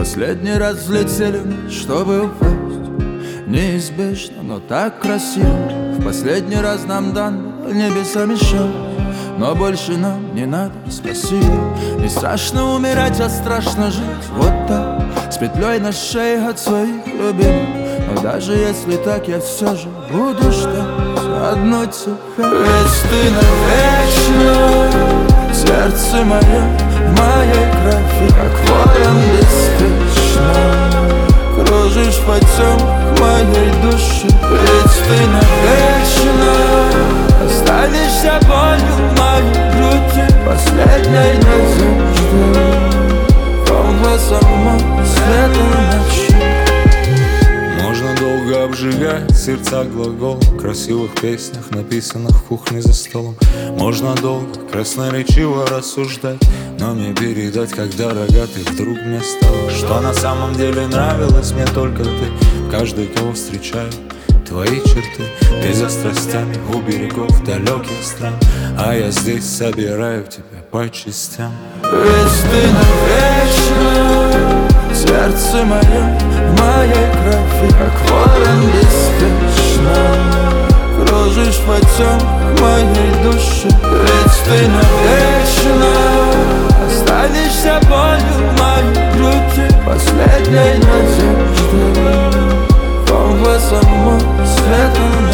Последний раз взлетели мы, чтобы упасть. Неизбежно, но так красиво. В последний раз нам дан небесами шаг. Но больше нам не надо, спасибо. Не страшно умирать, а страшно жить. Вот так, с петлей на шее от своих любимых. Но даже если так, я все же буду ждать одно тебя. Ведь ты навечно, сердце мое, в моей крови, как ворон беспечно. Кружишь по темных моей души. Ведь ты навечно останешься болью в моей груди. Последней надеждой, полно сама свету ночи. Можно долго обжигать сердца глагол в красивых песнях, написанных в кухне за столом. Можно долго красноречиво рассуждать, но мне передать, как дорога ты вдруг мне стала. Что на самом деле нравилось мне только ты. В каждой, кого встречаю, твои черты. Ты за страстями у берегов далеких стран, а я здесь собираю тебя по частям. Ведь ты навечно, сердце мое, в моей крови, как ворон беспечно. Кружишь по темных моей души. Ведь ты навечно останешься болью в моей груди. Последней надеждой, полно сама свету.